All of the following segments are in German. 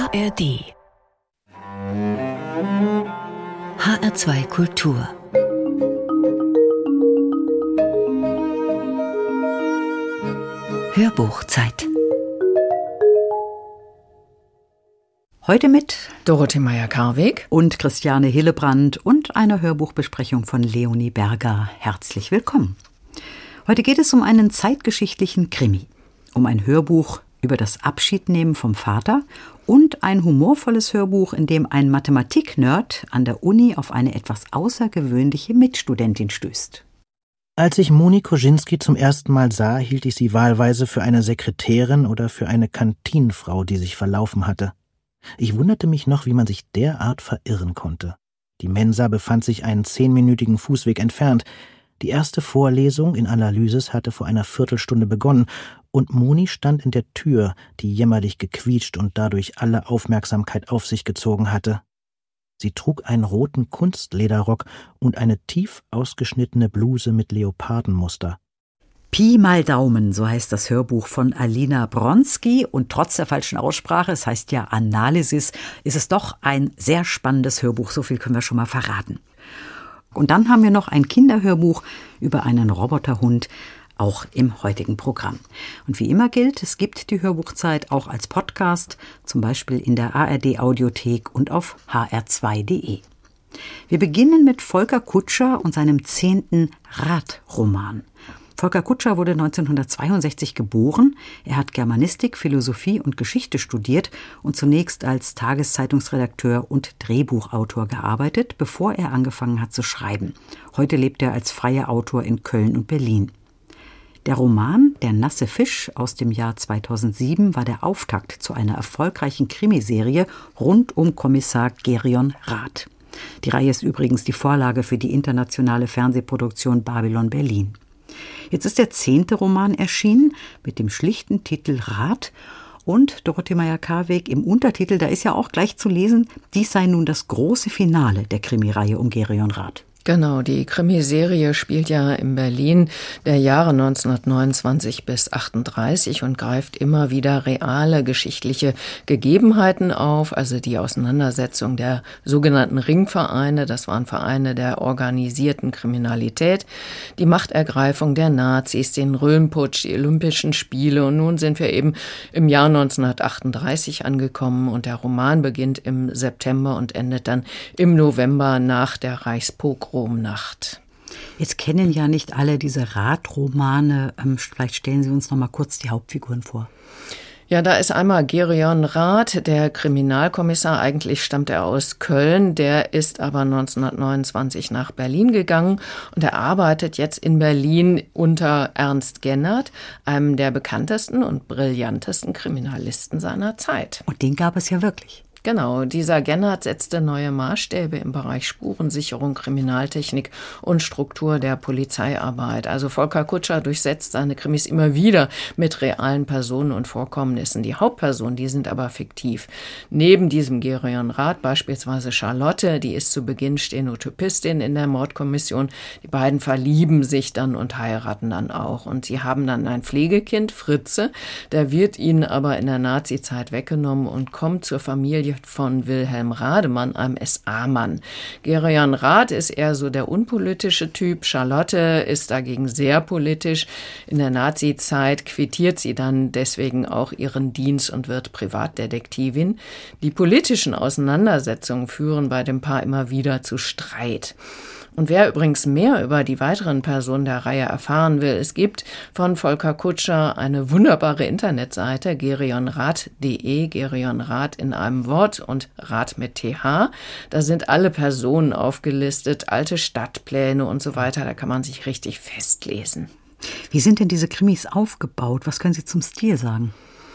ARD HR2 Kultur Hörbuchzeit. Heute mit Dorothee Meier-Karweg und Christiane Hillebrand und einer Hörbuchbesprechung von Leonie Berger. Herzlich willkommen. Heute geht es um einen zeitgeschichtlichen Krimi, um ein Hörbuch über das Abschiednehmen vom Vater und ein humorvolles Hörbuch, in dem ein Mathematik-Nerd an der Uni auf eine etwas außergewöhnliche Mitstudentin stößt. Als ich Moni Kosinski zum ersten Mal sah, hielt ich sie wahlweise für eine Sekretärin oder für eine Kantinenfrau, die sich verlaufen hatte. Ich wunderte mich noch, wie man sich derart verirren konnte. Die Mensa befand sich einen 10-minütigen Fußweg entfernt. Die erste Vorlesung in Analysis hatte vor einer Viertelstunde begonnen und Moni stand in der Tür, die jämmerlich gequietscht und dadurch alle Aufmerksamkeit auf sich gezogen hatte. Sie trug einen roten Kunstlederrock und eine tief ausgeschnittene Bluse mit Leopardenmuster. Pi mal Daumen, so heißt das Hörbuch von Alina Bronski. Und trotz der falschen Aussprache, es heißt ja Analysis, ist es doch ein sehr spannendes Hörbuch. So viel können wir schon mal verraten. Und dann haben wir noch ein Kinderhörbuch über einen Roboterhund, auch im heutigen Programm. Und wie immer gilt, es gibt die Hörbuchzeit auch als Podcast, zum Beispiel in der ARD-Audiothek und auf hr2.de. Wir beginnen mit Volker Kutscher und seinem 10. Radroman. Volker Kutscher wurde 1962 geboren. Er hat Germanistik, Philosophie und Geschichte studiert und zunächst als Tageszeitungsredakteur und Drehbuchautor gearbeitet, bevor er angefangen hat zu schreiben. Heute lebt er als freier Autor in Köln und Berlin. Der Roman Der nasse Fisch aus dem Jahr 2007 war der Auftakt zu einer erfolgreichen Krimiserie rund um Kommissar Gerion Rath. Die Reihe ist übrigens die Vorlage für die internationale Fernsehproduktion Babylon Berlin. Jetzt ist der 10. Roman erschienen mit dem schlichten Titel Rath und Dorothee Meier-Karweg im Untertitel, da ist ja auch gleich zu lesen, dies sei nun das große Finale der Krimireihe um Gerion Rath. Genau, die Krimiserie spielt ja in Berlin der Jahre 1929 bis 38 und greift immer wieder reale geschichtliche Gegebenheiten auf, also die Auseinandersetzung der sogenannten Ringvereine, das waren Vereine der organisierten Kriminalität, die Machtergreifung der Nazis, den Röhmputsch, die Olympischen Spiele und nun sind wir eben im Jahr 1938 angekommen und der Roman beginnt im September und endet dann im November nach der Reichspogromnacht. Jetzt kennen ja nicht alle diese Rath-Romane. Vielleicht stellen Sie uns noch mal kurz die Hauptfiguren vor. Ja, da ist einmal Gerion Rath, der Kriminalkommissar. Eigentlich stammt er aus Köln. Der ist aber 1929 nach Berlin gegangen und er arbeitet jetzt in Berlin unter Ernst Gennert, einem der bekanntesten und brillantesten Kriminalisten seiner Zeit. Und den gab es ja wirklich. Genau, dieser Gennert setzte neue Maßstäbe im Bereich Spurensicherung, Kriminaltechnik und Struktur der Polizeiarbeit. Also Volker Kutscher durchsetzt seine Krimis immer wieder mit realen Personen und Vorkommnissen. Die Hauptpersonen, die sind aber fiktiv. Neben diesem Gerion Rath beispielsweise Charlotte, die ist zu Beginn Stenotypistin in der Mordkommission. Die beiden verlieben sich dann und heiraten dann auch. Und sie haben dann ein Pflegekind, Fritze. Der wird ihnen aber in der Nazizeit weggenommen und kommt zur Familie von Wilhelm Rademann, einem SA-Mann. Gerion Rath ist eher so der unpolitische Typ. Charlotte ist dagegen sehr politisch. In der Nazizeit quittiert sie dann deswegen auch ihren Dienst und wird Privatdetektivin. Die politischen Auseinandersetzungen führen bei dem Paar immer wieder zu Streit. Und wer übrigens mehr über die weiteren Personen der Reihe erfahren will, es gibt von Volker Kutscher eine wunderbare Internetseite, gerionrath.de, Gerion Rath in einem Wort und Rath mit TH. Da sind alle Personen aufgelistet, alte Stadtpläne und so weiter, da kann man sich richtig festlesen. Wie sind denn diese Krimis aufgebaut? Was können Sie zum Stil sagen?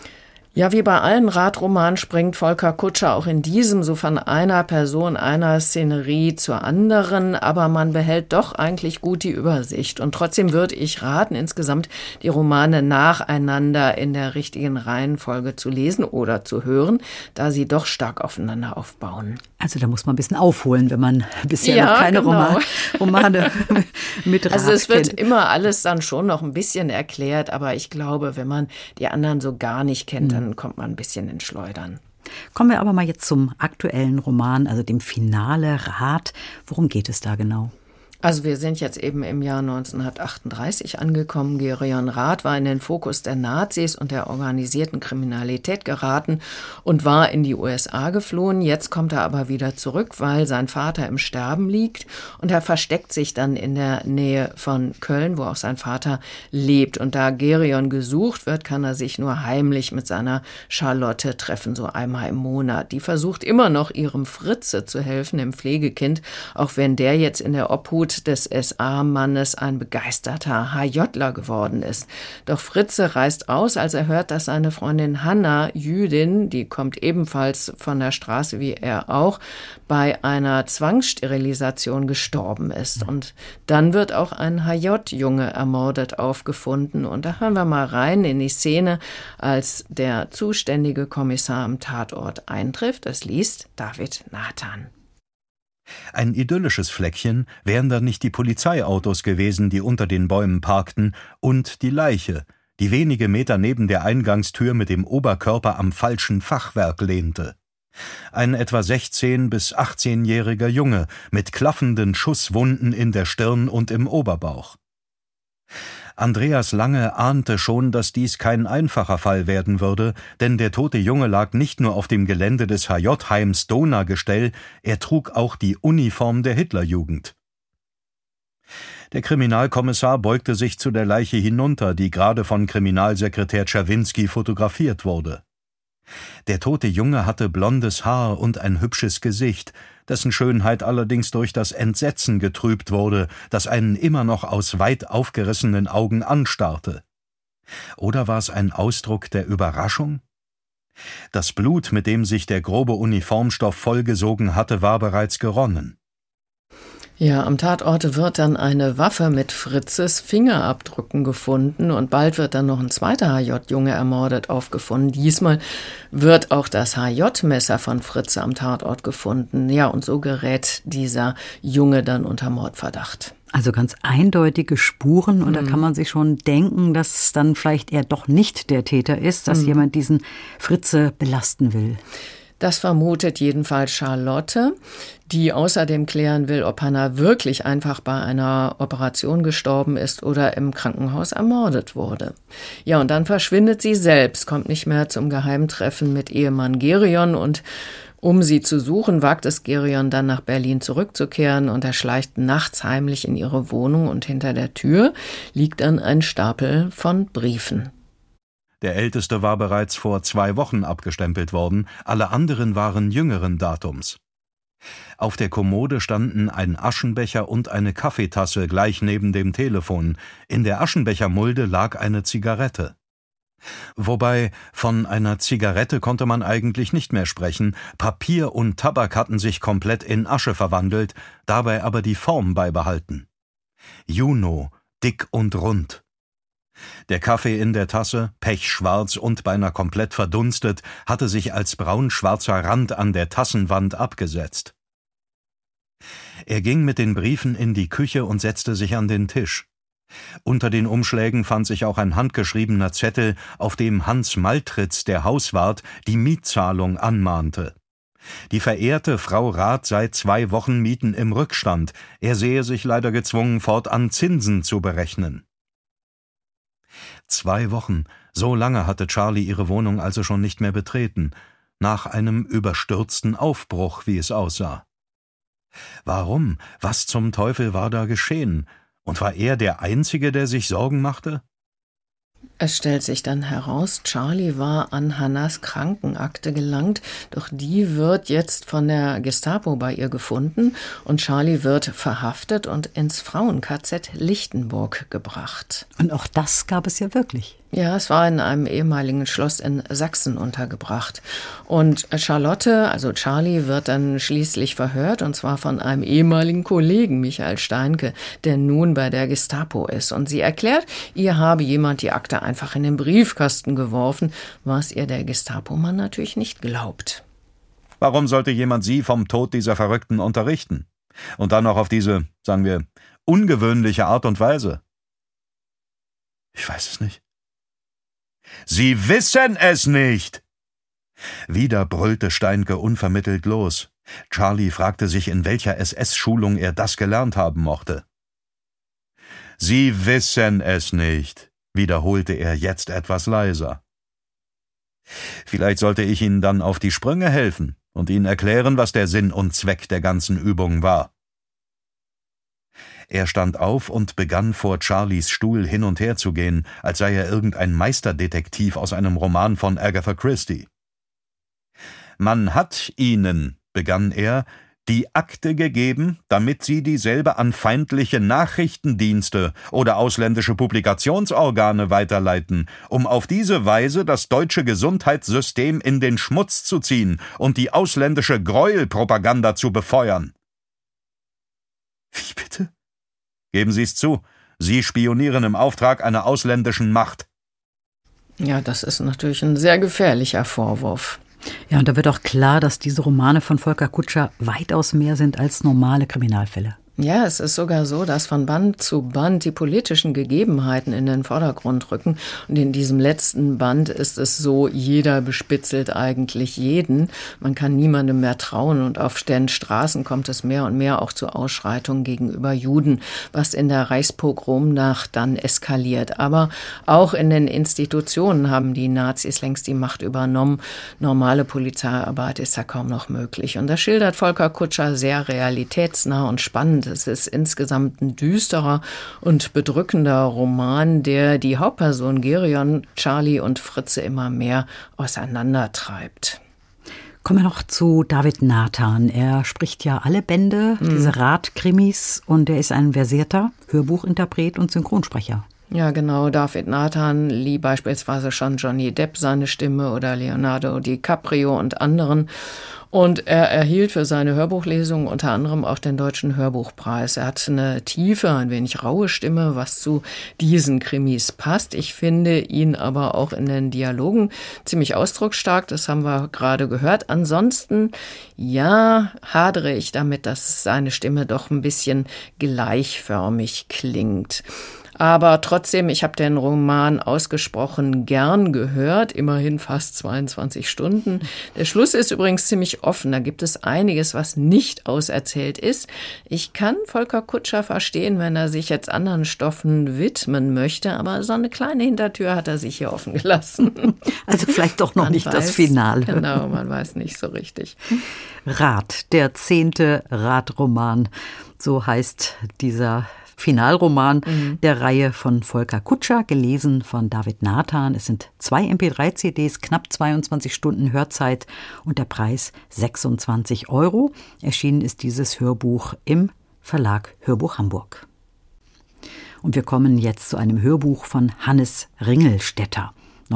Ja, wie bei allen Rath-Romanen springt Volker Kutscher auch in diesem so von einer Person, einer Szenerie zur anderen, aber man behält doch eigentlich gut die Übersicht. Und trotzdem würde ich raten, insgesamt die Romane nacheinander in der richtigen Reihenfolge zu lesen oder zu hören, da sie doch stark aufeinander aufbauen. Also da muss man ein bisschen aufholen, wenn man bisher noch keine Romane mit Rath Also es wird kennt. immer alles dann schon noch ein bisschen erklärt, aber ich glaube, wenn man die anderen so gar nicht kennt, dann kommt man ein bisschen ins Schleudern. Kommen wir aber mal jetzt zum aktuellen Roman, also dem Finale Rath. Worum geht es da genau? Also wir sind jetzt eben im Jahr 1938 angekommen. Gereon Rath war in den Fokus der Nazis und der organisierten Kriminalität geraten und war in die USA geflohen. Jetzt kommt er aber wieder zurück, weil sein Vater im Sterben liegt. Und er versteckt sich dann in der Nähe von Köln, wo auch sein Vater lebt. Und da Gereon gesucht wird, kann er sich nur heimlich mit seiner Charlotte treffen, so einmal im Monat. Die versucht immer noch, ihrem Fritze zu helfen, dem Pflegekind, auch wenn der jetzt in der Obhut des SA-Mannes ein begeisterter HJler geworden ist. Doch Fritze reißt aus, als er hört, dass seine Freundin Hanna, Jüdin, die kommt ebenfalls von der Straße wie er auch, bei einer Zwangssterilisation gestorben ist. Und dann wird auch ein HJ-Junge ermordet aufgefunden. Und da hören wir mal rein in die Szene, als der zuständige Kommissar am Tatort eintrifft. Es liest David Nathan. Ein idyllisches Fleckchen wären dann nicht die Polizeiautos gewesen, die unter den Bäumen parkten, und die Leiche, die wenige Meter neben der Eingangstür mit dem Oberkörper am falschen Fachwerk lehnte. Ein etwa 16- bis 18-jähriger Junge mit klaffenden Schusswunden in der Stirn und im Oberbauch. Andreas Lange ahnte schon, dass dies kein einfacher Fall werden würde, denn der tote Junge lag nicht nur auf dem Gelände des HJ-Heims Donagestell, er trug auch die Uniform der Hitlerjugend. Der Kriminalkommissar beugte sich zu der Leiche hinunter, die gerade von Kriminalsekretär Czerwinski fotografiert wurde. Der tote Junge hatte blondes Haar und ein hübsches Gesicht, dessen Schönheit allerdings durch das Entsetzen getrübt wurde, das einen immer noch aus weit aufgerissenen Augen anstarrte. Oder war es ein Ausdruck der Überraschung? Das Blut, mit dem sich der grobe Uniformstoff vollgesogen hatte, war bereits geronnen. Ja, am Tatort wird dann eine Waffe mit Fritzes Fingerabdrücken gefunden und bald wird dann noch ein zweiter HJ-Junge ermordet aufgefunden. Diesmal wird auch das HJ-Messer von Fritze am Tatort gefunden. Ja, und so gerät dieser Junge dann unter Mordverdacht. Also ganz eindeutige Spuren und da kann man sich schon denken, dass es dann vielleicht eher doch nicht der Täter ist, dass jemand diesen Fritze belasten will. Das vermutet jedenfalls Charlotte, die außerdem klären will, ob Hanna wirklich einfach bei einer Operation gestorben ist oder im Krankenhaus ermordet wurde. Ja, und dann verschwindet sie selbst, kommt nicht mehr zum Geheimtreffen mit Ehemann Gereon und um sie zu suchen, wagt es Gereon dann nach Berlin zurückzukehren und er schleicht nachts heimlich in ihre Wohnung und hinter der Tür liegt dann ein Stapel von Briefen. Der älteste war bereits vor 2 Wochen abgestempelt worden, alle anderen waren jüngeren Datums. Auf der Kommode standen ein Aschenbecher und eine Kaffeetasse gleich neben dem Telefon. In der Aschenbechermulde lag eine Zigarette. Wobei, von einer Zigarette konnte man eigentlich nicht mehr sprechen, Papier und Tabak hatten sich komplett in Asche verwandelt, dabei aber die Form beibehalten. Juno, dick und rund. Der Kaffee in der Tasse, pechschwarz und beinahe komplett verdunstet, hatte sich als braunschwarzer Rand an der Tassenwand abgesetzt. Er ging mit den Briefen in die Küche und setzte sich an den Tisch. Unter den Umschlägen fand sich auch ein handgeschriebener Zettel, auf dem Hans Maltritz, der Hauswart, die Mietzahlung anmahnte. Die verehrte Frau Rath sei 2 Wochen Mieten im Rückstand, er sehe sich leider gezwungen, fortan Zinsen zu berechnen. 2 Wochen, so lange hatte Charlie ihre Wohnung also schon nicht mehr betreten, nach einem überstürzten Aufbruch, wie es aussah. Warum? Was zum Teufel war da geschehen? Und war er der Einzige, der sich Sorgen machte? Es stellt sich dann heraus, Charlie war an Hannas Krankenakte gelangt, doch die wird jetzt von der Gestapo bei ihr gefunden und Charlie wird verhaftet und ins Frauen-KZ Lichtenburg gebracht. Und auch das gab es ja wirklich. Ja, es war in einem ehemaligen Schloss in Sachsen untergebracht. Und Charlotte, also Charlie, wird dann schließlich verhört, und zwar von einem ehemaligen Kollegen, Michael Steinke, der nun bei der Gestapo ist. Und sie erklärt, ihr habe jemand die Akte einfach in den Briefkasten geworfen, was ihr der Gestapo-Mann natürlich nicht glaubt. Warum sollte jemand sie vom Tod dieser Verrückten unterrichten? Und dann noch auf diese, sagen wir, ungewöhnliche Art und Weise? Ich weiß es nicht. Sie wissen es nicht! Wieder brüllte Steinke unvermittelt los. Charlie fragte sich, in welcher SS-Schulung er das gelernt haben mochte. »Sie wissen es nicht«, wiederholte er jetzt etwas leiser. »Vielleicht sollte ich Ihnen dann auf die Sprünge helfen und Ihnen erklären, was der Sinn und Zweck der ganzen Übung war.« Er stand auf und begann vor Charlies Stuhl hin und her zu gehen, als sei er irgendein Meisterdetektiv aus einem Roman von Agatha Christie. »Man hat Ihnen«, begann er, »die Akte gegeben, damit Sie dieselbe an feindliche Nachrichtendienste oder ausländische Publikationsorgane weiterleiten, um auf diese Weise das deutsche Gesundheitssystem in den Schmutz zu ziehen und die ausländische Gräuelpropaganda zu befeuern.« »Wie bitte?« »Geben Sie es zu, Sie spionieren im Auftrag einer ausländischen Macht.« Ja, das ist natürlich ein sehr gefährlicher Vorwurf. Ja, und da wird auch klar, dass diese Romane von Volker Kutscher weitaus mehr sind als normale Kriminalfälle. Ja, es ist sogar so, dass von Band zu Band die politischen Gegebenheiten in den Vordergrund rücken. Und in diesem letzten Band ist es so, jeder bespitzelt eigentlich jeden. Man kann niemandem mehr trauen und auf den Straßen kommt es mehr und mehr auch zu Ausschreitungen gegenüber Juden, was in der Reichspogromnacht dann eskaliert. Aber auch in den Institutionen haben die Nazis längst die Macht übernommen. Normale Polizeiarbeit ist da kaum noch möglich. Und das schildert Volker Kutscher sehr realitätsnah und spannend. Es ist insgesamt ein düsterer und bedrückender Roman, der die Hauptperson Gerion, Charlie und Fritze immer mehr auseinandertreibt. Kommen wir noch zu David Nathan. Er spricht ja alle Bände, diese Radkrimis, und er ist ein versierter Hörbuchinterpret und Synchronsprecher. Ja, genau. David Nathan lieh beispielsweise schon Johnny Depp seine Stimme oder Leonardo DiCaprio und anderen. Und er erhielt für seine Hörbuchlesung unter anderem auch den Deutschen Hörbuchpreis. Er hat eine tiefe, ein wenig raue Stimme, was zu diesen Krimis passt. Ich finde ihn aber auch in den Dialogen ziemlich ausdrucksstark. Das haben wir gerade gehört. Ansonsten, ja, hadere ich damit, dass seine Stimme doch ein bisschen gleichförmig klingt. Aber trotzdem, ich habe den Roman ausgesprochen gern gehört, immerhin fast 22 Stunden. Der Schluss ist übrigens ziemlich offen, da gibt es einiges, was nicht auserzählt ist. Ich kann Volker Kutscher verstehen, wenn er sich jetzt anderen Stoffen widmen möchte, aber so eine kleine Hintertür hat er sich hier offen gelassen. Also vielleicht doch noch nicht das Finale. Genau, man weiß nicht so richtig. Rad, der 10. Radroman, so heißt dieser Finalroman der Reihe von Volker Kutscher, gelesen von David Nathan. Es sind 2 MP3-CDs, knapp 22 Stunden Hörzeit und der Preis 26 €. Erschienen ist dieses Hörbuch im Verlag Hörbuch Hamburg. Und wir kommen jetzt zu einem Hörbuch von Hannes Ringelstetter.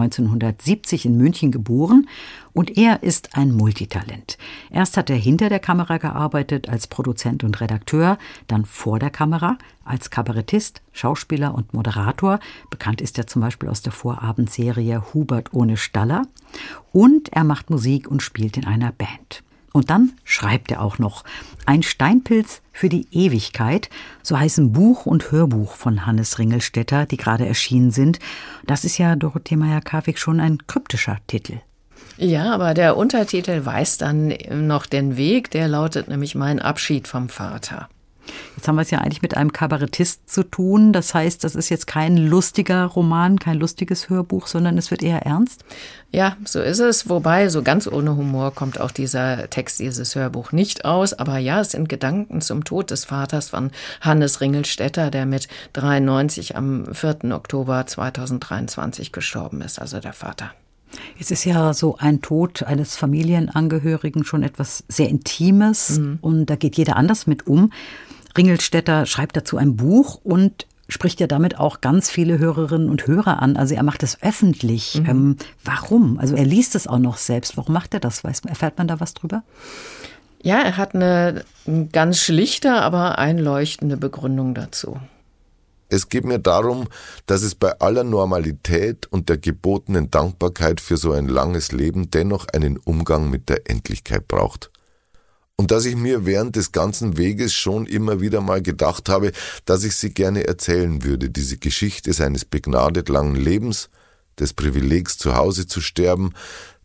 1970 in München geboren, und er ist ein Multitalent. Erst hat er hinter der Kamera gearbeitet als Produzent und Redakteur, dann vor der Kamera als Kabarettist, Schauspieler und Moderator. Bekannt ist er zum Beispiel aus der Vorabendserie Hubert ohne Staller. Und er macht Musik und spielt in einer Band. Und dann schreibt er auch noch Ein Steinpilz für die Ewigkeit, so heißen Buch und Hörbuch von Hannes Ringelstetter, die gerade erschienen sind. Das ist ja, Dorothee Meyer-Karwig, schon ein kryptischer Titel. Ja, aber der Untertitel weist dann noch den Weg, der lautet nämlich Mein Abschied vom Vater. Jetzt haben wir es ja eigentlich mit einem Kabarettist zu tun. Das heißt, das ist jetzt kein lustiger Roman, kein lustiges Hörbuch, sondern es wird eher ernst? Ja, so ist es. Wobei, so ganz ohne Humor kommt auch dieser Text, dieses Hörbuch nicht aus. Aber ja, es sind Gedanken zum Tod des Vaters von Hannes Ringelstetter, der mit 93 am 4. Oktober 2023 gestorben ist, also der Vater. Es ist ja so ein Tod eines Familienangehörigen schon etwas sehr Intimes und da geht jeder anders mit um. Ringelstetter schreibt dazu ein Buch und spricht ja damit auch ganz viele Hörerinnen und Hörer an. Also er macht es öffentlich. Warum? Also er liest es auch noch selbst. Warum macht er das? Erfährt man da was drüber? Ja, er hat eine ganz schlichte, aber einleuchtende Begründung dazu. Es geht mir darum, dass es bei aller Normalität und der gebotenen Dankbarkeit für so ein langes Leben dennoch einen Umgang mit der Endlichkeit braucht. Und dass ich mir während des ganzen Weges schon immer wieder mal gedacht habe, dass ich sie gerne erzählen würde, diese Geschichte seines begnadet langen Lebens, des Privilegs zu Hause zu sterben,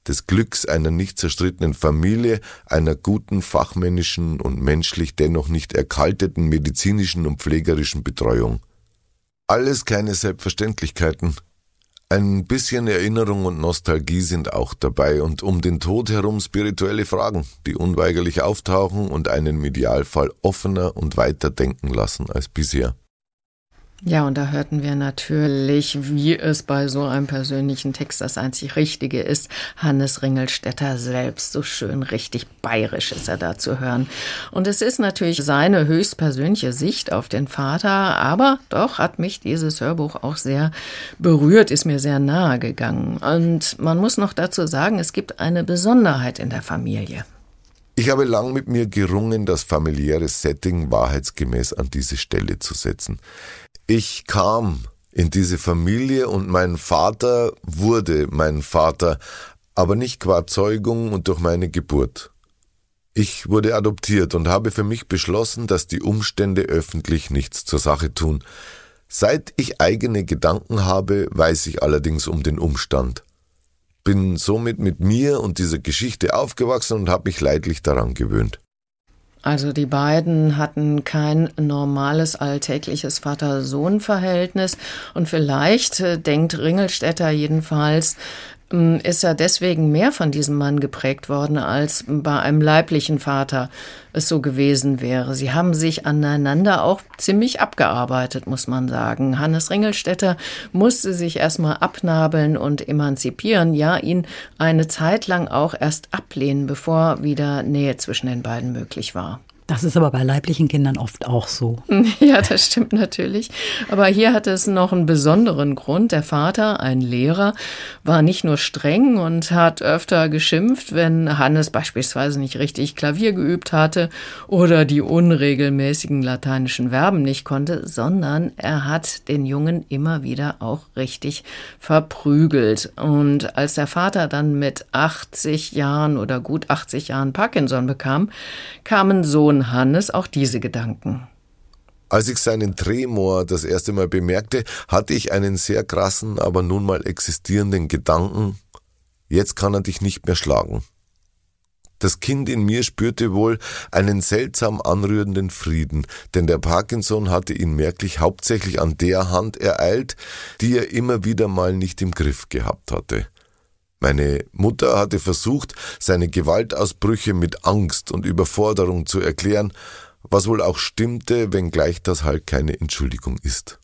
des Glücks einer nicht zerstrittenen Familie, einer guten fachmännischen und menschlich dennoch nicht erkalteten medizinischen und pflegerischen Betreuung. Alles keine Selbstverständlichkeiten. Ein bisschen Erinnerung und Nostalgie sind auch dabei und um den Tod herum spirituelle Fragen, die unweigerlich auftauchen und einen im Idealfall offener und weiter denken lassen als bisher. Ja, und da hörten wir natürlich, wie es bei so einem persönlichen Text das einzig Richtige ist. Hannes Ringelstetter selbst, so schön richtig bayerisch ist er da zu hören. Und es ist natürlich seine höchstpersönliche Sicht auf den Vater, aber doch hat mich dieses Hörbuch auch sehr berührt, ist mir sehr nahe gegangen. Und man muss noch dazu sagen, es gibt eine Besonderheit in der Familie. Ich habe lang mit mir gerungen, das familiäre Setting wahrheitsgemäß an diese Stelle zu setzen. Ich kam in diese Familie und mein Vater wurde mein Vater, aber nicht qua Zeugung und durch meine Geburt. Ich wurde adoptiert und habe für mich beschlossen, dass die Umstände öffentlich nichts zur Sache tun. Seit ich eigene Gedanken habe, weiß ich allerdings um den Umstand. Bin somit mit mir und dieser Geschichte aufgewachsen und habe mich leidlich daran gewöhnt. Also die beiden hatten kein normales alltägliches Vater-Sohn-Verhältnis und vielleicht, denkt Ringelstetter jedenfalls, ist er deswegen mehr von diesem Mann geprägt worden, als bei einem leiblichen Vater es so gewesen wäre. Sie haben sich aneinander auch ziemlich abgearbeitet, muss man sagen. Hannes Ringelstetter musste sich erstmal abnabeln und emanzipieren, ja, ihn eine Zeit lang auch erst ablehnen, bevor wieder Nähe zwischen den beiden möglich war. Das ist aber bei leiblichen Kindern oft auch so. Ja, das stimmt natürlich. Aber hier hatte es noch einen besonderen Grund. Der Vater, ein Lehrer, war nicht nur streng und hat öfter geschimpft, wenn Hannes beispielsweise nicht richtig Klavier geübt hatte oder die unregelmäßigen lateinischen Verben nicht konnte, sondern er hat den Jungen immer wieder auch richtig verprügelt. Und als der Vater dann mit 80 Jahren oder gut 80 Jahren Parkinson bekam, kamen Sohn Hannes auch diese Gedanken. Als ich seinen Tremor das erste Mal bemerkte, hatte ich einen sehr krassen, aber nun mal existierenden Gedanken: Jetzt kann er dich nicht mehr schlagen. Das Kind in mir spürte wohl einen seltsam anrührenden Frieden, denn der Parkinson hatte ihn merklich hauptsächlich an der Hand ereilt, die er immer wieder mal nicht im Griff gehabt hatte. Meine Mutter hatte versucht, seine Gewaltausbrüche mit Angst und Überforderung zu erklären, was wohl auch stimmte, wenngleich das halt keine Entschuldigung ist.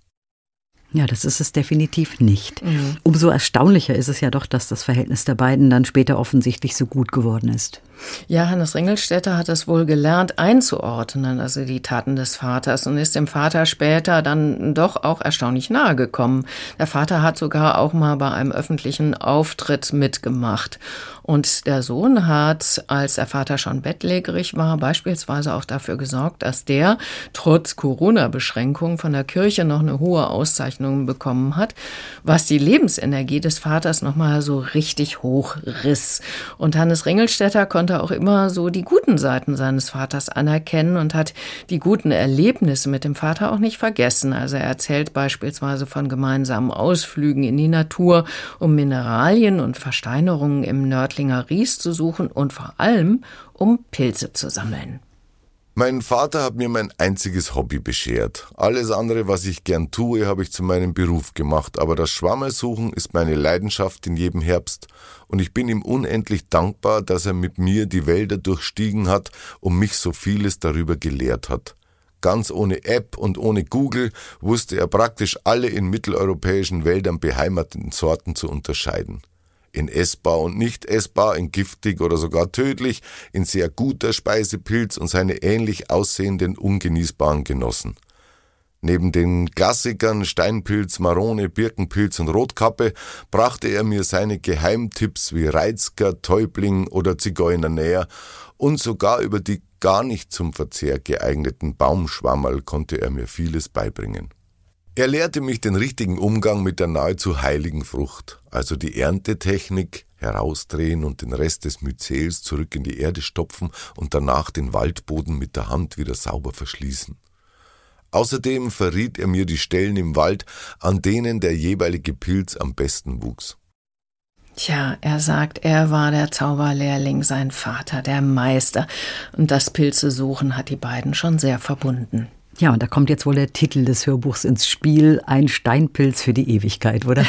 Ja, das ist es definitiv nicht. Umso erstaunlicher ist es ja doch, dass das Verhältnis der beiden dann später offensichtlich so gut geworden ist. Ja, Hannes Ringelstetter hat es wohl gelernt einzuordnen, also die Taten des Vaters, und ist dem Vater später dann doch auch erstaunlich nahe gekommen. Der Vater hat sogar auch mal bei einem öffentlichen Auftritt mitgemacht. Und der Sohn hat, als der Vater schon bettlägerig war, beispielsweise auch dafür gesorgt, dass der trotz Corona-Beschränkungen von der Kirche noch eine hohe Auszeichnung bekommen hat, was die Lebensenergie des Vaters nochmal so richtig hochriss. Und Hannes Ringelstetter konnte auch immer so die guten Seiten seines Vaters anerkennen und hat die guten Erlebnisse mit dem Vater auch nicht vergessen. Also er erzählt beispielsweise von gemeinsamen Ausflügen in die Natur, um Mineralien und Versteinerungen im Nördlinger Ries zu suchen und vor allem, um Pilze zu sammeln. Mein Vater hat mir mein einziges Hobby beschert. Alles andere, was ich gern tue, habe ich zu meinem Beruf gemacht. Aber das Schwammersuchen ist meine Leidenschaft in jedem Herbst. Und ich bin ihm unendlich dankbar, dass er mit mir die Wälder durchstiegen hat und mich so vieles darüber gelehrt hat. Ganz ohne App und ohne Google wusste er praktisch alle in mitteleuropäischen Wäldern beheimateten Sorten zu unterscheiden. In essbar und nicht essbar, in giftig oder sogar tödlich, in sehr guter Speisepilz und seine ähnlich aussehenden ungenießbaren Genossen. Neben den Klassikern Steinpilz, Marone, Birkenpilz und Rotkappe brachte er mir seine Geheimtipps wie Reizker, Täubling oder Zigeuner näher und sogar über die gar nicht zum Verzehr geeigneten Baumschwammerl konnte er mir vieles beibringen. Er lehrte mich den richtigen Umgang mit der nahezu heiligen Frucht, also die Erntetechnik, herausdrehen und den Rest des Myzels zurück in die Erde stopfen und danach den Waldboden mit der Hand wieder sauber verschließen. Außerdem verriet er mir die Stellen im Wald, an denen der jeweilige Pilz am besten wuchs. Tja, er sagt, er war der Zauberlehrling, sein Vater, der Meister. Und das Pilzesuchen hat die beiden schon sehr verbunden. Ja, und da kommt jetzt wohl der Titel des Hörbuchs ins Spiel, ein Steinpilz für die Ewigkeit, oder?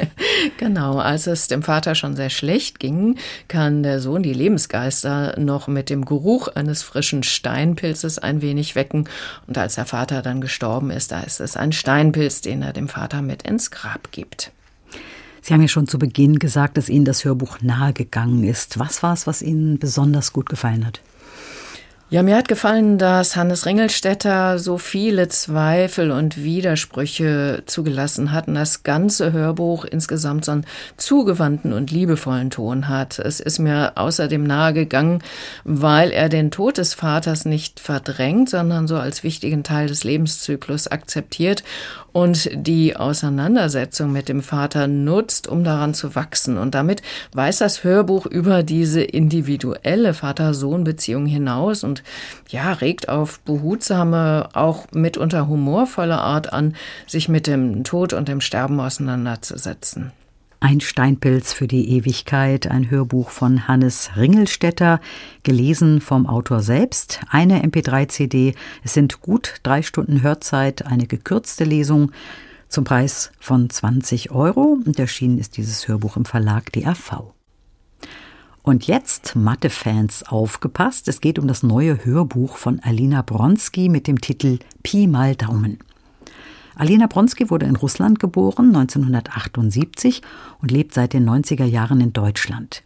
Genau, als es dem Vater schon sehr schlecht ging, kann der Sohn die Lebensgeister noch mit dem Geruch eines frischen Steinpilzes ein wenig wecken. Und als der Vater dann gestorben ist, da ist es ein Steinpilz, den er dem Vater mit ins Grab gibt. Sie haben ja schon zu Beginn gesagt, dass Ihnen das Hörbuch nahegegangen ist. Was war es, was Ihnen besonders gut gefallen hat? Ja, mir hat gefallen, dass Hannes Ringelstetter so viele Zweifel und Widersprüche zugelassen hat und das ganze Hörbuch insgesamt so einen zugewandten und liebevollen Ton hat. Es ist mir außerdem nahegegangen, weil er den Tod des Vaters nicht verdrängt, sondern so als wichtigen Teil des Lebenszyklus akzeptiert und die Auseinandersetzung mit dem Vater nutzt, um daran zu wachsen. Und damit weist das Hörbuch über diese individuelle Vater-Sohn-Beziehung hinaus und ja, regt auf behutsame, auch mitunter humorvolle Art an, sich mit dem Tod und dem Sterben auseinanderzusetzen. Ein Steinpilz für die Ewigkeit, ein Hörbuch von Hannes Ringelstetter, gelesen vom Autor selbst, eine MP3-CD. Es sind gut 3 Stunden Hörzeit, eine gekürzte Lesung zum Preis von 20 €. Und erschienen ist dieses Hörbuch im Verlag DAV. Und jetzt, Mathe-Fans, aufgepasst, es geht um das neue Hörbuch von Alina Bronski mit dem Titel Pi mal Daumen. Alina Bronski wurde in Russland geboren, 1978, und lebt seit den 90er Jahren in Deutschland.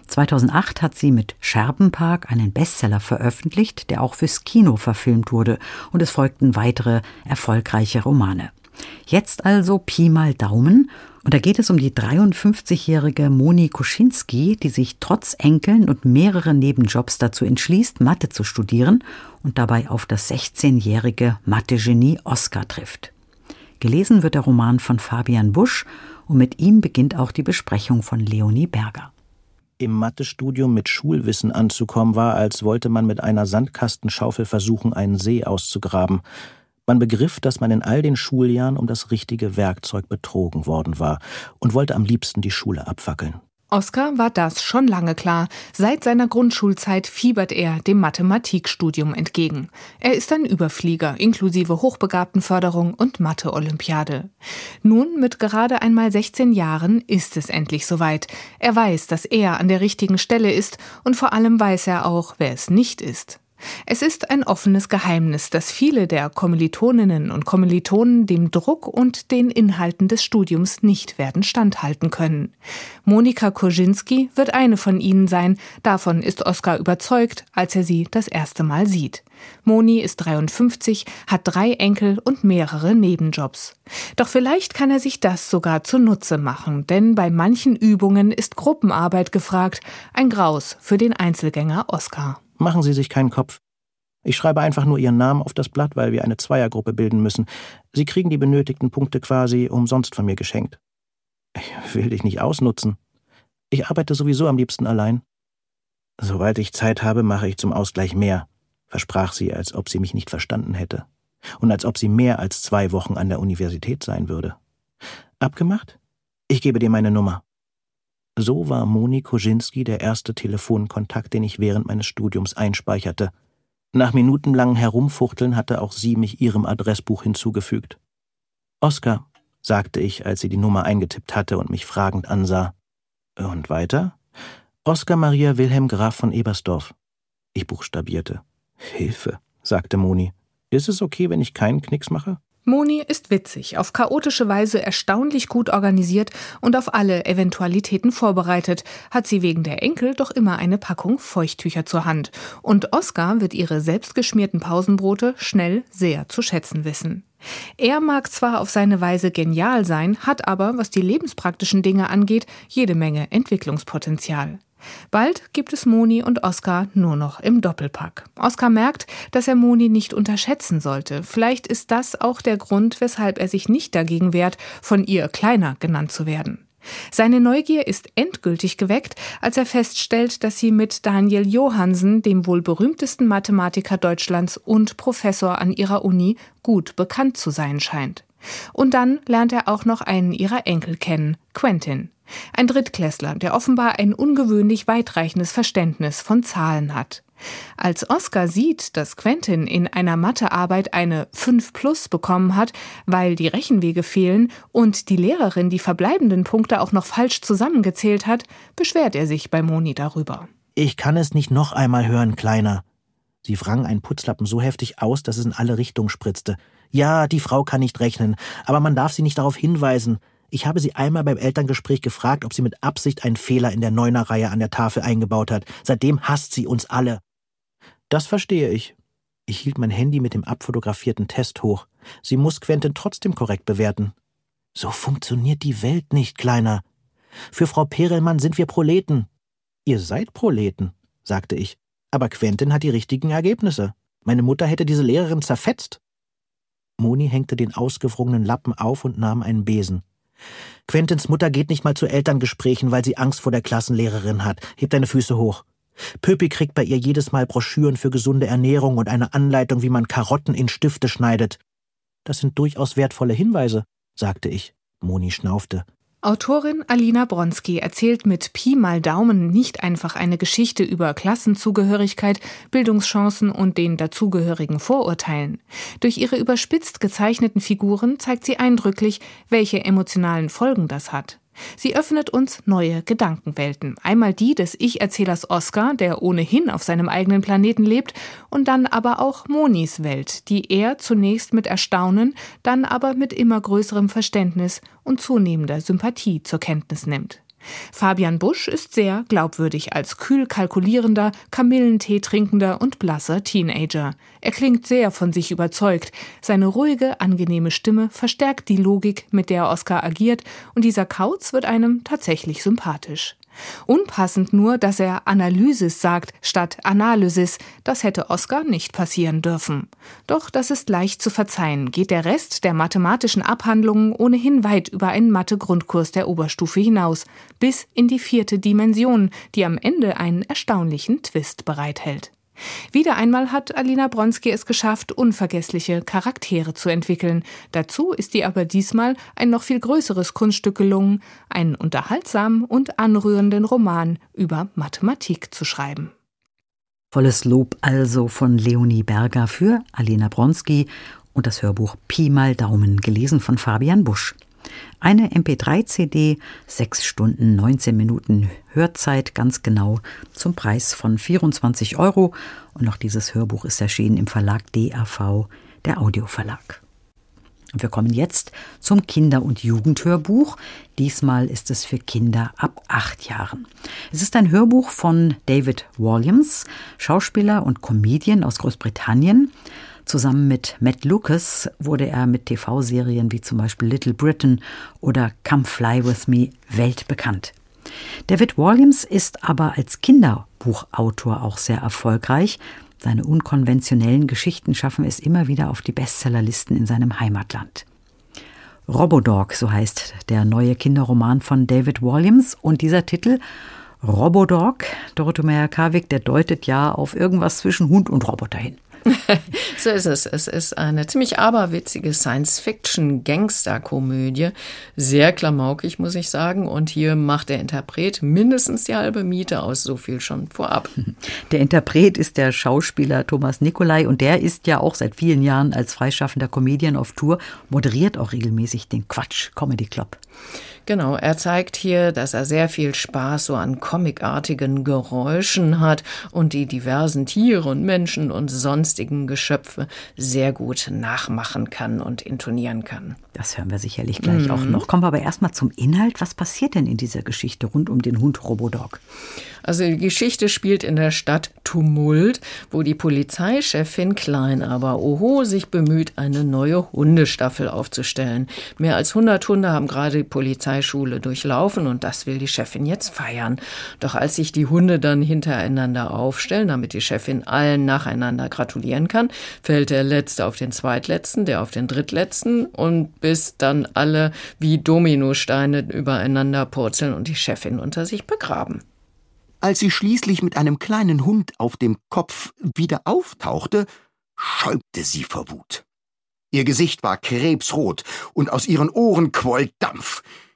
2008 hat sie mit Scherbenpark einen Bestseller veröffentlicht, der auch fürs Kino verfilmt wurde, und es folgten weitere erfolgreiche Romane. Jetzt also Pi mal Daumen, und da geht es um die 53-jährige Moni Koschinski, die sich trotz Enkeln und mehreren Nebenjobs dazu entschließt, Mathe zu studieren und dabei auf das 16-jährige Mathe-Genie Oskar trifft. Gelesen wird der Roman von Fabian Busch und mit ihm beginnt auch die Besprechung von Leonie Berger. Im Mathestudium mit Schulwissen anzukommen war, als wollte man mit einer Sandkastenschaufel versuchen, einen See auszugraben. Man begriff, dass man in all den Schuljahren um das richtige Werkzeug betrogen worden war und wollte am liebsten die Schule abfackeln. Oskar war das schon lange klar. Seit seiner Grundschulzeit fiebert er dem Mathematikstudium entgegen. Er ist ein Überflieger, inklusive Hochbegabtenförderung und Mathe-Olympiade. Nun, mit gerade einmal 16 Jahren, ist es endlich soweit. Er weiß, dass er an der richtigen Stelle ist und vor allem weiß er auch, wer es nicht ist. Es ist ein offenes Geheimnis, dass viele der Kommilitoninnen und Kommilitonen dem Druck und den Inhalten des Studiums nicht werden standhalten können. Monika Koschinski wird eine von ihnen sein, davon ist Oskar überzeugt, als er sie das erste Mal sieht. Moni ist 53, hat 3 Enkel und mehrere Nebenjobs. Doch vielleicht kann er sich das sogar zunutze machen, denn bei manchen Übungen ist Gruppenarbeit gefragt, ein Graus für den Einzelgänger Oskar. Machen Sie sich keinen Kopf. Ich schreibe einfach nur Ihren Namen auf das Blatt, weil wir eine Zweiergruppe bilden müssen. Sie kriegen die benötigten Punkte quasi umsonst von mir geschenkt. Ich will dich nicht ausnutzen. Ich arbeite sowieso am liebsten allein. Sobald ich Zeit habe, mache ich zum Ausgleich mehr, versprach sie, als ob sie mich nicht verstanden hätte. Und als ob sie mehr als 2 Wochen an der Universität sein würde. Abgemacht? Ich gebe dir meine Nummer. So war Moni Koschinski der erste Telefonkontakt, den ich während meines Studiums einspeicherte. Nach minutenlangem Herumfuchteln hatte auch sie mich ihrem Adressbuch hinzugefügt. »Oskar«, sagte ich, als sie die Nummer eingetippt hatte und mich fragend ansah. »Und weiter?« »Oskar Maria Wilhelm Graf von Ebersdorf.« Ich buchstabierte. »Hilfe«, sagte Moni. »Ist es okay, wenn ich keinen Knicks mache?« Moni ist witzig, auf chaotische Weise erstaunlich gut organisiert und auf alle Eventualitäten vorbereitet, hat sie wegen der Enkel doch immer eine Packung Feuchttücher zur Hand. Und Oskar wird ihre selbstgeschmierten Pausenbrote schnell sehr zu schätzen wissen. Er mag zwar auf seine Weise genial sein, hat aber, was die lebenspraktischen Dinge angeht, jede Menge Entwicklungspotenzial. Bald gibt es Moni und Oskar nur noch im Doppelpack. Oskar merkt, dass er Moni nicht unterschätzen sollte. Vielleicht ist das auch der Grund, weshalb er sich nicht dagegen wehrt, von ihr Kleiner genannt zu werden. Seine Neugier ist endgültig geweckt, als er feststellt, dass sie mit Daniel Johannsen, dem wohl berühmtesten Mathematiker Deutschlands und Professor an ihrer Uni, gut bekannt zu sein scheint. Und dann lernt er auch noch einen ihrer Enkel kennen, Quentin. Ein Drittklässler, der offenbar ein ungewöhnlich weitreichendes Verständnis von Zahlen hat. Als Oscar sieht, dass Quentin in einer Mathearbeit eine 5+ bekommen hat, weil die Rechenwege fehlen und die Lehrerin die verbleibenden Punkte auch noch falsch zusammengezählt hat, beschwert er sich bei Moni darüber. Ich kann es nicht noch einmal hören, Kleiner. Sie wrang einen Putzlappen so heftig aus, dass es in alle Richtungen spritzte. Ja, die Frau kann nicht rechnen, aber man darf sie nicht darauf hinweisen. Ich habe sie einmal beim Elterngespräch gefragt, ob sie mit Absicht einen Fehler in der 9er-Reihe an der Tafel eingebaut hat. Seitdem hasst sie uns alle. Das verstehe ich. Ich hielt mein Handy mit dem abfotografierten Test hoch. Sie muss Quentin trotzdem korrekt bewerten. So funktioniert die Welt nicht, Kleiner. Für Frau Perelmann sind wir Proleten. Ihr seid Proleten, sagte ich. Aber Quentin hat die richtigen Ergebnisse. Meine Mutter hätte diese Lehrerin zerfetzt. Moni hängte den ausgewrungenen Lappen auf und nahm einen Besen. Quentins Mutter geht nicht mal zu Elterngesprächen, weil sie Angst vor der Klassenlehrerin hat. Heb deine Füße hoch. Pöpi kriegt bei ihr jedes Mal Broschüren für gesunde Ernährung und eine Anleitung, wie man Karotten in Stifte schneidet. Das sind durchaus wertvolle Hinweise, sagte ich. Moni schnaufte. Autorin Alina Bronski erzählt mit Pi mal Daumen nicht einfach eine Geschichte über Klassenzugehörigkeit, Bildungschancen und den dazugehörigen Vorurteilen. Durch ihre überspitzt gezeichneten Figuren zeigt sie eindrücklich, welche emotionalen Folgen das hat. Sie öffnet uns neue Gedankenwelten. Einmal die des Ich-Erzählers Oscar, der ohnehin auf seinem eigenen Planeten lebt, und dann aber auch Monis Welt, die er zunächst mit Erstaunen, dann aber mit immer größerem Verständnis und zunehmender Sympathie zur Kenntnis nimmt. Fabian Busch ist sehr glaubwürdig als kühl kalkulierender, Kamillentee trinkender und blasser Teenager. Er klingt sehr von sich überzeugt. Seine ruhige, angenehme Stimme verstärkt die Logik, mit der Oscar agiert, und dieser Kauz wird einem tatsächlich sympathisch. Unpassend nur, dass er Analysis sagt statt Analysis. Das hätte Oscar nicht passieren dürfen. Doch das ist leicht zu verzeihen. Geht der Rest der mathematischen Abhandlungen ohnehin weit über einen Mathe-Grundkurs der Oberstufe hinaus, bis in die 4. Dimension, die am Ende einen erstaunlichen Twist bereithält. Wieder einmal hat Alina Bronski es geschafft, unvergessliche Charaktere zu entwickeln. Dazu ist ihr aber diesmal ein noch viel größeres Kunststück gelungen, einen unterhaltsamen und anrührenden Roman über Mathematik zu schreiben. Volles Lob also von Leonie Berger für Alina Bronski und das Hörbuch Pi mal Daumen, gelesen von Fabian Busch. Eine MP3-CD, 6 Stunden, 19 Minuten Hörzeit, ganz genau zum Preis von 24 €. Und auch dieses Hörbuch ist erschienen im Verlag DAV, der Audioverlag. Und wir kommen jetzt zum Kinder- und Jugendhörbuch. Diesmal ist es für Kinder ab 8 Jahren. Es ist ein Hörbuch von David Walliams, Schauspieler und Comedian aus Großbritannien. Zusammen mit Matt Lucas wurde er mit TV-Serien wie zum Beispiel Little Britain oder Come Fly With Me weltbekannt. David Walliams ist aber als Kinderbuchautor auch sehr erfolgreich. Seine unkonventionellen Geschichten schaffen es immer wieder auf die Bestsellerlisten in seinem Heimatland. Robodog, so heißt der neue Kinderroman von David Walliams. Und dieser Titel, Robodog, Dorothee Meyer-Karwig, der deutet ja auf irgendwas zwischen Hund und Roboter hin. So ist es. Es ist eine ziemlich aberwitzige Science-Fiction-Gangster-Komödie. Sehr klamaukig, muss ich sagen. Und hier macht der Interpret mindestens die halbe Miete aus. So viel schon vorab. Der Interpret ist der Schauspieler Thomas Nicolai. Und der ist ja auch seit vielen Jahren als freischaffender Comedian auf Tour, moderiert auch regelmäßig den Quatsch Comedy Club. Genau, er zeigt hier, dass er sehr viel Spaß so an comicartigen Geräuschen hat und die diversen Tiere und Menschen und sonstigen Geschöpfe sehr gut nachmachen kann und intonieren kann. Das hören wir sicherlich gleich auch noch. Kommen wir aber erstmal zum Inhalt. Was passiert denn in dieser Geschichte rund um den Hund Robodog? Also die Geschichte spielt in der Stadt Tumult, wo die Polizeichefin Klein aber oho sich bemüht, eine neue Hundestaffel aufzustellen. Mehr als 100 Hunde haben gerade die Polizeischule durchlaufen und das will die Chefin jetzt feiern. Doch als sich die Hunde dann hintereinander aufstellen, damit die Chefin allen nacheinander gratulieren kann, fällt der Letzte auf den Zweitletzten, der auf den Drittletzten und bis dann alle wie Dominosteine übereinander purzeln und die Chefin unter sich begraben. Als sie schließlich mit einem kleinen Hund auf dem Kopf wieder auftauchte, schäumte sie vor Wut. Ihr Gesicht war krebsrot und aus ihren Ohren quoll Dampf.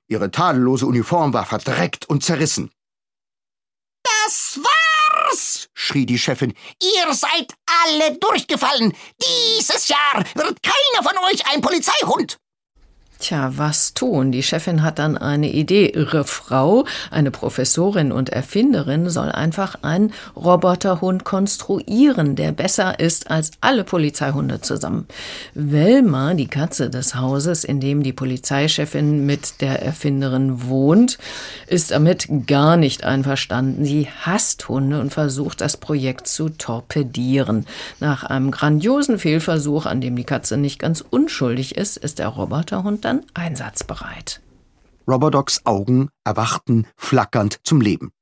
Ihre tadellose Uniform war verdreckt und zerrissen. »Das war's«, schrie die Chefin. »Ihr seid alle durchgefallen. Dieses Jahr wird keiner von euch ein Polizeihund.« Tja, was tun? Die Chefin hat dann eine Idee. Ihre Frau, eine Professorin und Erfinderin, soll einfach einen Roboterhund konstruieren, der besser ist als alle Polizeihunde zusammen. Velma, die Katze des Hauses, in dem die Polizeichefin mit der Erfinderin wohnt, ist damit gar nicht einverstanden. Sie hasst Hunde und versucht, das Projekt zu torpedieren. Nach einem grandiosen Fehlversuch, an dem die Katze nicht ganz unschuldig ist, ist der Roboterhund dann einsatzbereit. Robodogs Augen erwachten flackernd zum Leben.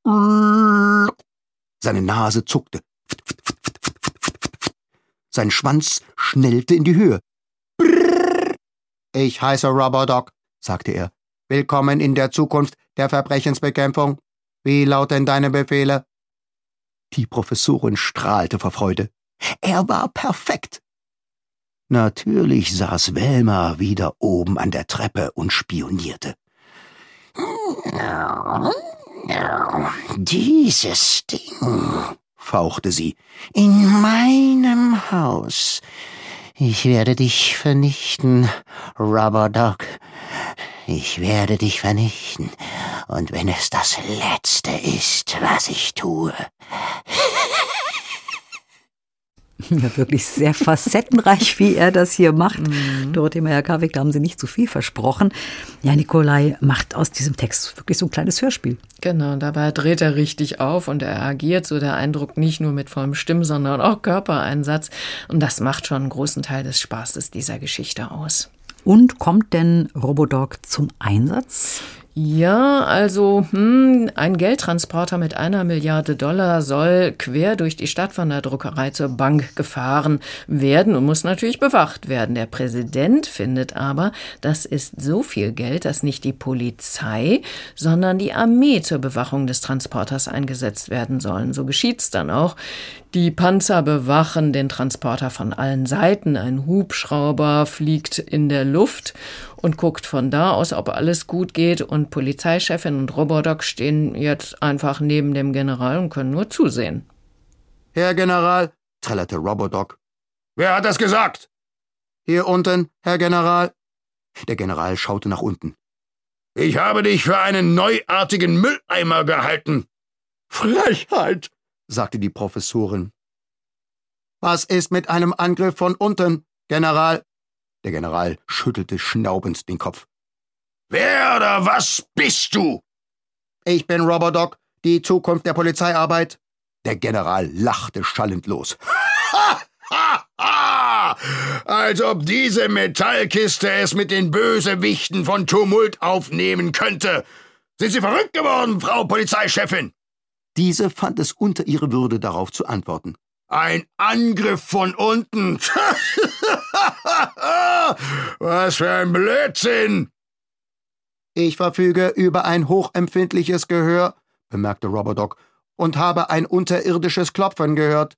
Seine Nase zuckte. Sein Schwanz schnellte in die Höhe. »Ich heiße Robodog«, sagte er. »Willkommen in der Zukunft der Verbrechensbekämpfung. Wie lauten deine Befehle?« Die Professorin strahlte vor Freude. Er war perfekt. Natürlich saß Velma wieder oben an der Treppe und spionierte. »Dieses Ding«, fauchte sie, »in meinem Haus. Ich werde dich vernichten, Robodog. Ich werde dich vernichten. Und wenn es das Letzte ist, was ich tue.« Ja, wirklich sehr facettenreich, wie er das hier macht. Dorothee Meyer-Karwig, da haben Sie nicht zu viel versprochen. Ja, Nicolai macht aus diesem Text wirklich so ein kleines Hörspiel. Genau, dabei dreht er richtig auf und er agiert, so der Eindruck, nicht nur mit vollem Stimm, sondern auch Körpereinsatz. Und das macht schon einen großen Teil des Spaßes dieser Geschichte aus. Und kommt denn Robodog zum Einsatz? Ja, also ein Geldtransporter mit $1 Milliarde soll quer durch die Stadt von der Druckerei zur Bank gefahren werden und muss natürlich bewacht werden. Der Präsident findet aber, das ist so viel Geld, dass nicht die Polizei, sondern die Armee zur Bewachung des Transporters eingesetzt werden sollen. So geschieht's dann auch. Die Panzer bewachen den Transporter von allen Seiten. Ein Hubschrauber fliegt in der Luft und guckt von da aus, ob alles gut geht. Und Polizeichefin und Robodog stehen jetzt einfach neben dem General und können nur zusehen. »Herr General«, trällerte Robodog. »Wer hat das gesagt?« »Hier unten, Herr General.« Der General schaute nach unten. »Ich habe dich für einen neuartigen Mülleimer gehalten.« »Frechheit«, sagte die Professorin. »Was ist mit einem Angriff von unten, General?« Der General schüttelte schnaubend den Kopf. »Wer oder was bist du?« »Ich bin Robodog, die Zukunft der Polizeiarbeit.« Der General lachte schallend los. »Ha, ha, ha! Als ob diese Metallkiste es mit den Bösewichten von Tumult aufnehmen könnte. Sind Sie verrückt geworden, Frau Polizeichefin?« Diese fand es unter ihre Würde, darauf zu antworten. »Ein Angriff von unten! Was für ein Blödsinn!« »Ich verfüge über ein hochempfindliches Gehör«, bemerkte Robodog, »und habe ein unterirdisches Klopfen gehört.«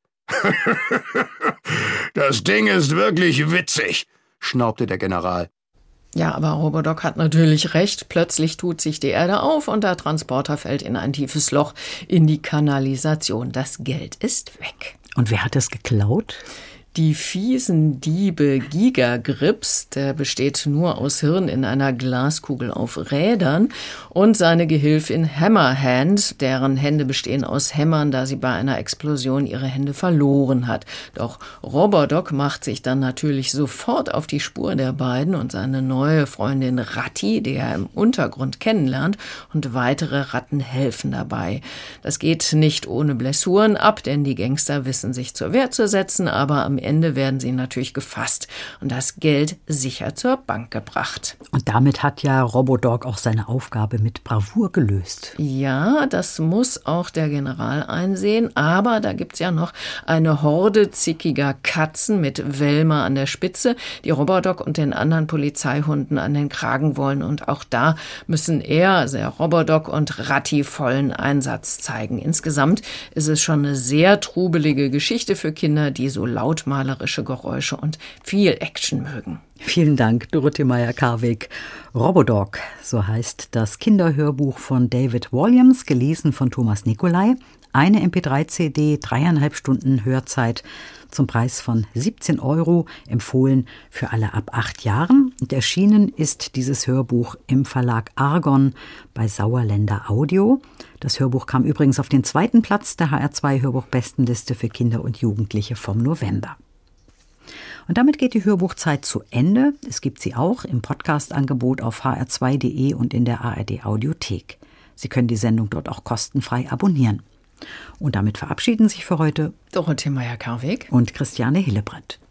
»Das Ding ist wirklich witzig«, schnaubte der General. Ja, aber Robodog hat natürlich recht. Plötzlich tut sich die Erde auf und der Transporter fällt in ein tiefes Loch in die Kanalisation. Das Geld ist weg. Und wer hat es geklaut? Die fiesen Diebe Gigagrips, der besteht nur aus Hirn in einer Glaskugel auf Rädern, und seine Gehilfin Hammerhand, deren Hände bestehen aus Hämmern, da sie bei einer Explosion ihre Hände verloren hat. Doch Robodog macht sich dann natürlich sofort auf die Spur der beiden und seine neue Freundin Ratti, die er im Untergrund kennenlernt, und weitere Ratten helfen dabei. Das geht nicht ohne Blessuren ab, denn die Gangster wissen sich zur Wehr zu setzen, aber am Ende werden sie natürlich gefasst und das Geld sicher zur Bank gebracht. Und damit hat ja Robodog auch seine Aufgabe mit Bravour gelöst. Ja, das muss auch der General einsehen, aber da gibt's ja noch eine Horde zickiger Katzen mit Velma an der Spitze, die Robodog und den anderen Polizeihunden an den Kragen wollen, und auch da müssen Robodog und Ratti vollen Einsatz zeigen. Insgesamt ist es schon eine sehr trubelige Geschichte für Kinder, die so lautmalerische Geräusche und viel Action mögen. Vielen Dank, Dorothee Meyer-Karwig. Robodog, so heißt das Kinderhörbuch von David Walliams, gelesen von Thomas Nicolai. Eine MP3-CD, 3,5 Stunden Hörzeit zum Preis von 17 €, empfohlen für alle ab 8 Jahren. Und erschienen ist dieses Hörbuch im Verlag Argon bei Sauerländer Audio. Das Hörbuch kam übrigens auf den 2. Platz der HR2 Hörbuchbestenliste für Kinder und Jugendliche vom November. Und damit geht die Hörbuchzeit zu Ende. Es gibt sie auch im Podcast-Angebot auf hr2.de und in der ARD-Audiothek. Sie können die Sendung dort auch kostenfrei abonnieren. Und damit verabschieden sich für heute Dorothee Meyer-Karwig und Christiane Hillebrand.